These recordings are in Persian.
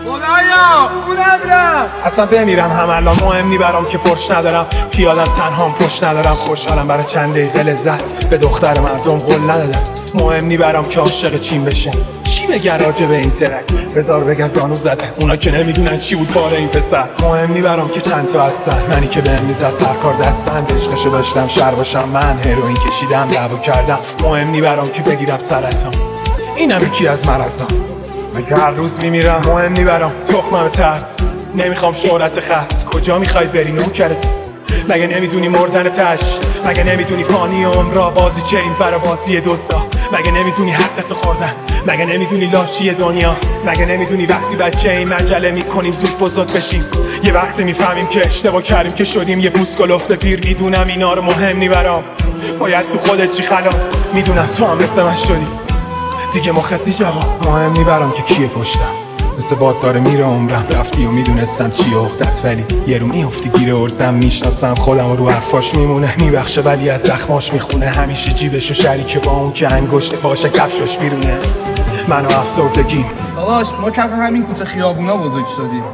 خدایا اونم رفت. اصلا بمیرم هم الان مهم نی برام که پرش ندارم، پیادم تنهام پشت ندارم، خوشحالم برای چند دقیقه لذت به دختر مردم قول ندادم. مهم نی برام که عاشق چین بشه، چی بگه راجع به این ترک، بذار بگن زانو زده اونا که نمیدونن چی بود بار این پسر. مهم نی برام که چند تا هستن، منی که بهم میزد سرکار دستبند، عشقشو داشتم شر باشم من، هروئین کشیدم دعوا کردم. مهم نی برام که بگیرم سرطان، اینم یکی از مرضام، مگه هر روز میمیرم. مهم نی برام تخمم ترس، نمیخوام شهرت خاص، کجا میخوای بری نوکرت؟ مگه نمیدونی مردن تش؟ مگه نمیدونی فانی عمرا بازی چه این برا بازی دزدا؟ مگه نمیدونی حقتو خوردن؟ مگه نمیدونی لاشی دنیا؟ مگه نمیدونی وقتی بچه این مجله میکنیم زود بزرگ بشیم؟ یه وقتی میفهمیم که اشتباه کردیم که شدیم یه بوس گلفته پیر. میدونم اینا رو مهم نی برام، باید تو خودت چی خلاص. میدونم تو هم مثل من شدی دیگه مخت نی جواب. مهم نی برام که کیه پشتم، مثل باد داره میره عمرم. رفتی و میدونستم چیه عقدت، ولی یه رو میافتی گیر ارزم. میشناسم خودم و رو حرفاش میمونه، میبخشه ولی از زخماش میخونه. همیشه جیبشو شریکه با اون که انگشت باشه کفشش بیرونه. منو افسردگی داداش ما کف همین کوچه خیابونا بزرگ شدیم،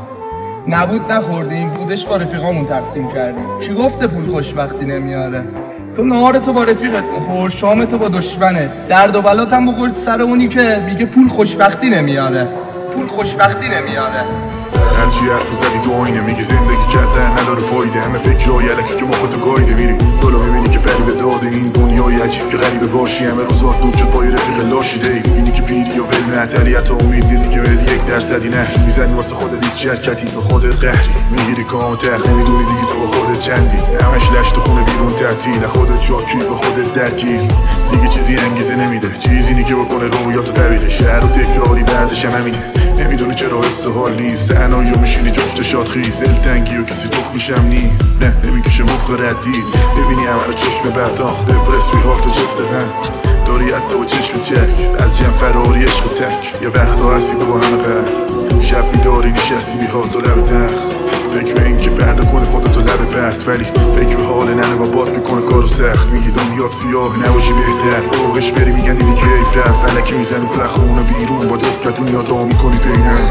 نبود نخوردیم، بودش با رفیقامون تقسیم کردیم. کی گفته پول خوشبختی نمیاره؟ تو نهارتو با رفیقت بخور، شامتو با دشمنت، درد و بلات هم بخور سر اونی که میگه پول خوشبختی نمیاره. پول خوشبختی نمیاره. هرچی حرف زدی تو آینه میگی زندگی کردن نداره فایده، همه فکرهای علکی که مخاطو گایده. میری بالا میبینی که فریب داده این دنیای عجیب که غریبه باشی. همه روزات دود شد پای رفیق لاشی دی، اینی که پیری و ول نداری حتی امید دیدی که بدی 1% نه میزنی واسه خودت هیچ شرکتی، به خودت قهری میگیری کانتر، نمیدونی دیگه تو به خودت چندی. همش لشت خونه بیرون تعطیل، خودت شاکی به خودت درگیر. دیگه چیزی انگیزه نمیده، چیزی اینی که بکنه رویاتو تبیده. شهر و تکراری بعدش هم همینه، نمیدونه چرا استحال نیست. تنهایی و میشینی جفت شادخیز، دلتنگی و کسی تخمیشم نی، نه نمیکشه مخ ردی. ببینی همه رو چشم بردام دپرس میهات و جفت هم داری حتی و چشم چک از جمع فراری عشق و تک. یه وقتا هستی تو با همه قرد، شب بیداری نشستی بیهات و لب تخت. فکر به این که فردا کنه خودتو لب پرت، ولی فکر به حال ننه با باد میکنه کارو سخت. میگی دنیات سیاه نباشی بهتر، فوقش بری میگن دیدی کیف رفت. فلکی میزنی تو خونه بیرون با دفت دنیات ها میکنی پینم.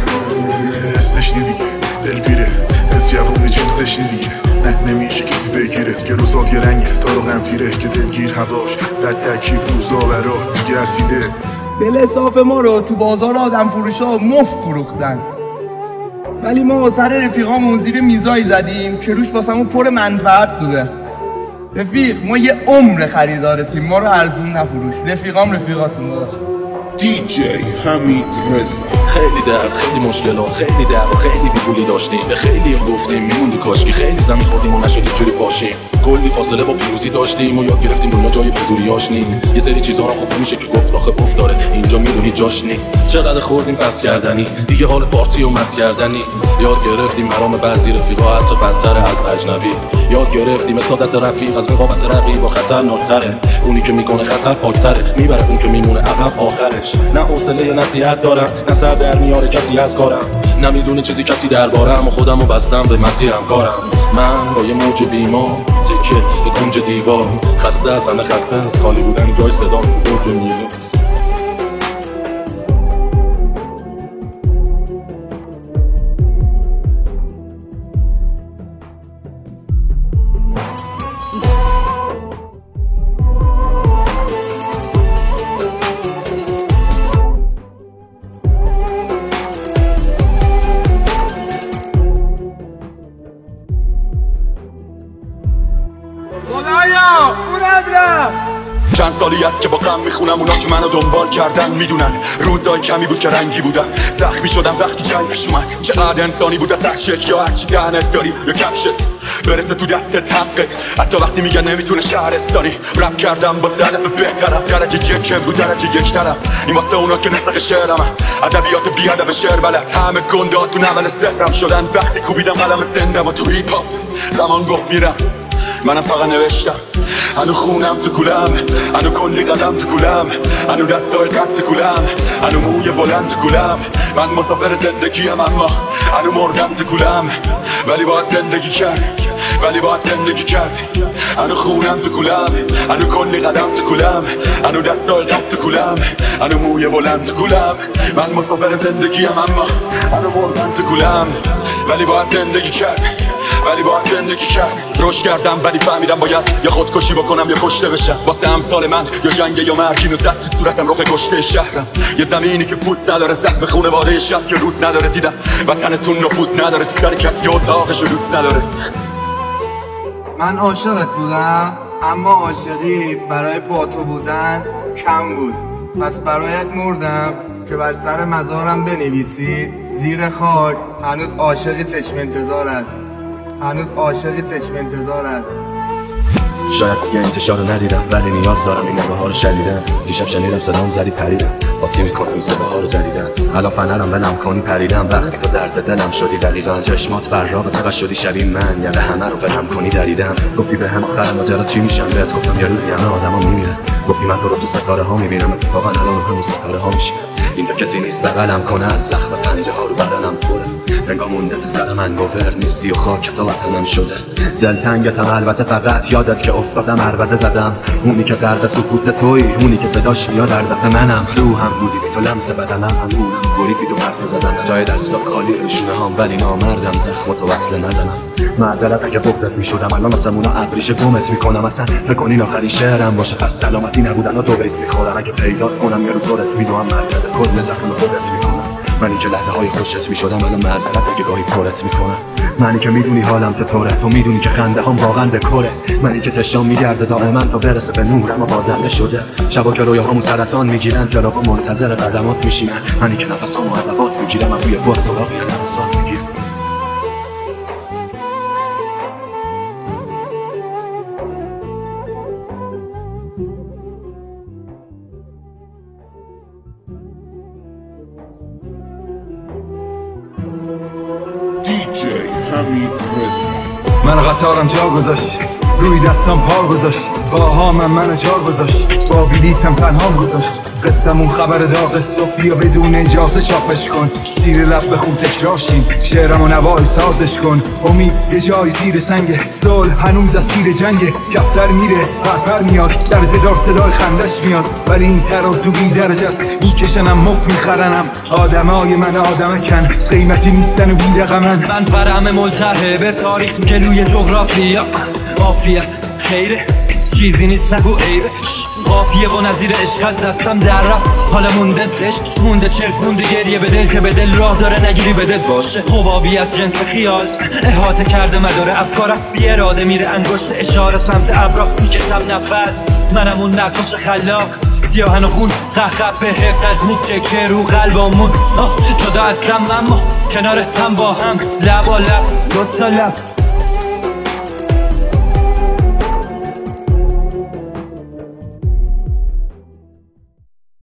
حسش دیگه دل بیره، حس جوونه جنسش دیگه، نه نمیشه کسی بگیره که روزات یه رنگه تا رو غم تیره که دلگیر هواش در ترکیب روزا برات دیگه رسیده. دل صاف ما رو تو بازار آدم فروشا مفت فروختن، ولی ما سر رفیقامون زیر میزایی زدیم که روش واسمون پر منفعت بوده. رفیق ما یه عمر خریدارتیم، ما رو ارزون نفروش. رفیقام رفیقاتون داداش. DJ حمید رضا. خیلی درد، خیلی مشکلات، خیلی درد و خیلی بی‌پولی داشتیم. به خیلی هم گفتیم میموندی کاشکی، خیلی زمین خوردیم و نشد اینجوری باشیم. کلی فاصله با پیروزی داشتیم و یاد گرفتیم دنیا جای پزوریاش نیم. یه سری چیزا رو خوب نمیشه که گفت، آخه گفت داره اینجا میدونی جاش نیم. چقدر خوردیم پس کردنی، دیگه حال پارتی و مس کردنی. یاد گرفتیم مرام بعضی رفیقا حتی بدتر از اجنبی. یاد گرفتیم سعادت رفیق از رقابت رقیب و خطرناک‌تره. اونی که میکنه خطر پاک‌تره، میبره اون که میمونه عقب آخرش. نه حوصله نصیحت دارم، نه سر در میاره کسی از کارم، نمیدونه چیزی کسی دربارم و خودمو بستم به مسیرم کارم. من با یه موج بیمار تکه به کنج دیوار، خسته از همه خسته از خالی بودن گاهی صدام بود میمون. خدایا اونم رفت. چند سالی است که با غم میخونم، اونا که منو دنبال کردن میدونن روزای کمی بود که رنگی بودم. زخمی شدم وقتی کیفش اومد، چقدر انسانی بود از هر شکل یا هرچی دهنت داری یا کفشت برسه تو دستت حقت. حتی وقتی میگن نمیتونه شهرستانی رپ کردم با هدف بهترم. درجه یک بود درجه یک ترم، این واسه اونا که نسخ شعرم ادبیات بی ادب شعر بلد. همه گنده تو نمل سفرم شدن وقتی کوبیدم قلم زندم و تو هیپ هاپ زمان گفت میرم. منم فقط نوشتم، هنو خونم تو کولم، هنو کلی قدم تو کولم، هنو دستای قد تو کولم، هنو موی بلند تو کولم. من مسافر زندگیم اما هنو مردم تو کولم، ولی باید زندگی کرد. ولی باید زندگی کردی. هنو خونم تو کولم، هنو کلی قدم تو کولم، هنو دستای قد تو کولم، هنو موی بلند تو کولم. من مسافر زندگیم اما هنو مردم تو کولم. ولی باید زندگی کرد، ولی باید زندگی کرد. روش کردم ولی فهمیدم باید یا خودکشی بکنم یا کشته بشم. واسه امثال من یا جنگ یا مرگ، اینو زد تو صورتم رخ کشته شهرم. یه زمینی که پوست نداره، زخم خونواده شب که روز نداره. دیدم وطنتون نفوذ نداره تو سر کسی که اتاقشو دوست نداره. من عاشقت بودم، اما عاشقی برای با تو بودن کم بود. پس برایت مردم که بر سر مزارم بنویسید زیر خاک هنوز عاشقی چشم انتظار است، هنوز عاشقی چشم انتظار است. شاید دیگه انتشار رو ندیدم ولی نیاز دارم این نبه ها رو شنیدن. دیشب شنیدم صدام زدی پریدم، باطی میکنم این صدا ها رو جدیدن. الان فنرم ولم کنی پریدم، وقتی تو درد دلم شدی دقیقا. چشمات براق چقدر شدی شبیه من، یعنی همه رو ولم کنی دریدم. گفتی به هم آخر ماجرا چی میشم، بهت گفتم یه روزی همه آدما میمیرن. گفتی من تو رو تو ستاره ها میبینم، اتفاقا الان همون ستاره ها میشم. اینجا کسی نیست بغلم کنه، از زخم پنجه ها رو بدنم پره. رنگا مونده تو سر من گوهر نیستی و خاک تا وطنم شده. دلتنگتم البته، فقط یادت که افتادم عربده زدم. اونی که غرق سکوت توی، اونی که صداش میاد در دفع منم. روحم بودی بی تو لمس بدنم، همونم گریفی تو پرسه زدم. جای دستات خالی روشونه هم ولی نامردم، زخم تو وصله ندنم. معذرت اگه بغضت میشدم، الان آسمونا ابریشه گمت میکنم. اصلا فکر آخرین شعرم باشه، پس سلامتی نبودن و تو بیت میخورم. اگه پیدا کنم یه رو دورت میدوام، مرکز کل زخم خودت میکنم. منی که لحظه های خوشت میشدم، الان معذرت اگه گاهی پرت میکنم. منی که میدونی حالم چطوره، تو میدونی که خنده هم واقعا به کره. منی که تشام میگرده دائما تا برسه به نورم و بازنده شده. شبا که رویاهامو سرطان میگیرن، جلوها منتظر قدمات میشینن. منی که نفسامو از عبات میگیرم، من روی تو سراغی نفسات میگیرم. DJ حمید رضا. من قطارم جا گذاشت، روی دستم پا گذاشت، باها منو جا گذاشت، با بلیتم تنها گذاشت. قصمون خبر داغ صبح، بیا بدون اجازه چاپش کن. زیر لب بخون تکراشین، شعرم و نوای سازش کن. امید یه جای زیر سنگه، صلح هنوز از تیر جنگه. کفتر میره پرپر میاد، درجه دار صدای خندش میاد. ولی این ترازو بی درجه است، میکشنم مفت میخرنم. آدمای من آدمکن، قیمتی نیستن و بی رقمن. من فرهم ملتهه به تاریخ گلوی جغرافیا. عافیت خیره چیزی نیست نگو عیبه. قافیه و نظیر عشق از دستم در رفت، حالا مونده زشت، مونده چرک، مونده گریه به دل که به دل راه داره نگیری به دل باشه. حبابی از جنس خیال احاطه کرده مداره افکارم، بی اراده میره انگشت اشاره سمت ابرا. میکشم نفس، منم اون نقاش خلاق، سیاهن و خون قهقه به حفتت میچکه رو قلبامون. جدا هستم اما کنار هم با هم، لب با لب دوتا لب.